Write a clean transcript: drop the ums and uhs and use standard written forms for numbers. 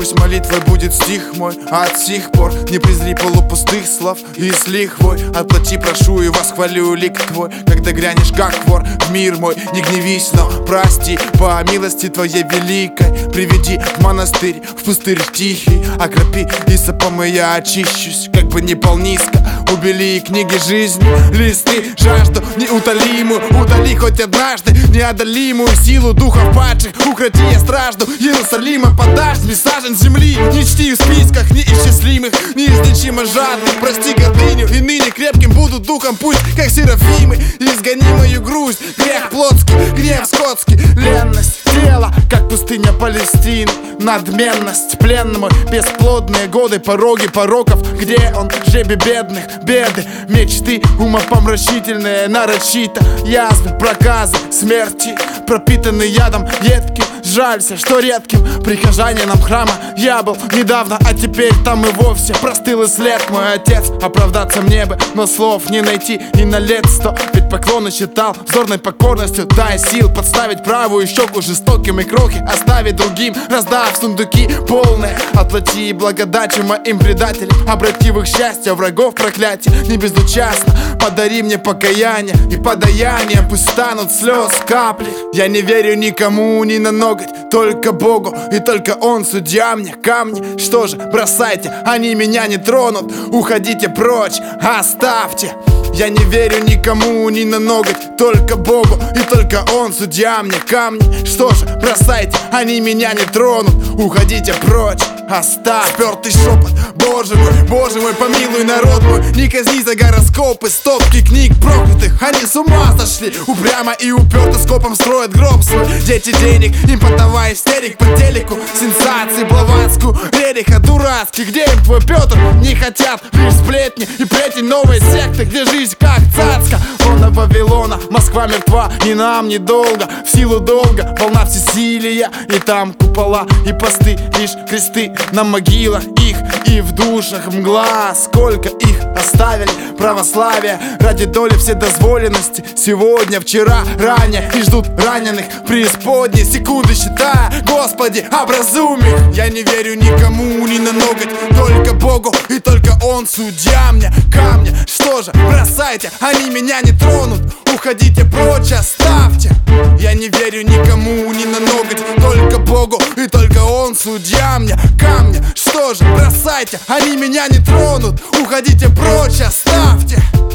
Пусть молитвой будет стих мой, а от сих пор не презри полупустых слов и с лихвой. Отплати, прошу, и восхвалю лик твой, когда грянешь как вор в мир мой. Не гневись, но прости, по милости твоей великой. Приведи в монастырь, в пустырь тихий, окропи исопом, и я очищусь. Как бы не пал низко, убери книги жизни, листы, жажду неутолимую, удали хоть однажды неодолимую силу духов падших. Укроти я стражду Иерусалима, подашь месажен земли. Не чти в списках неисчислимых, неизлечимо жадных. Прости гордыню, и ныне крепким буду духом. Пусть, как серафимы, изгони мою грусть. Грех плотский, гнев скотский, ленность тела, как пустыня Палестины. Надменность, плен мой, бесплодные годы, пороги пороков. Где он, жребий бедных, беды, мечты умопомрачительные, нарочито язвы, проказы, смерти, пропитанный ядом едким. Жалься, что редким прихожанином храма я был недавно, а теперь там и вовсе простыл и след. Мой отец, оправдаться мне бы, но слов не найти и на лет 100. Ведь поклоны считал взорной покорностью. Дай сил подставить правую щеку жестоким, и крохи оставить другим, раздав сундуки полные. Отплати благодати моим предателям, обрати в их счастье, врагов проклятие. Не безучастно подари мне покаяние, и подаянием пусть станут слез капли. Я не верю никому ни на ноготь, только Богу, и только Он судья мне. Камни, что же, бросайте, они меня не тронут. Уходите прочь, оставьте. Я не верю никому ни на ноготь, только Богу, и только Он судья мне. Камни, что же, бросайте, они меня не тронут. Уходите прочь, оставь. Спёртый шепот, Боже мой, помилуй народ мой. Не казни за гороскопы, стопки книг проклятых. Они с ума сошли, упрямо и уперто скопом строят гроб свой. Дети денег, им подавай истерик по телеку. Сенсации, Блаватскую, Рериха, дурацкий. Где им твой Петр? Не хотят лишь сплетни и плетень новой секты, где жизнь как царска. Лона Вавилона, Москва мертва, ни нам недолго. В силу долга, волна всесилия, и там купола и посты, лишь кресты на могилах их, и в душах мгла. Сколько их оставили православие ради доли вседозволенности. Сегодня, вчера, ранее, и ждут раненых преисподней, секунды считая. Господи, образуй их. Я не верю никому ни на ноготь, только Богу, и только Он судья мне. Камни, что же, бросайте, они меня не тронут. Уходите прочь, оставьте. Я не верю никому ни на ноготь, только Богу, и только Он судья мне. Камни, что же, бросайте, они меня не тронут. Уходите прочь, оставьте.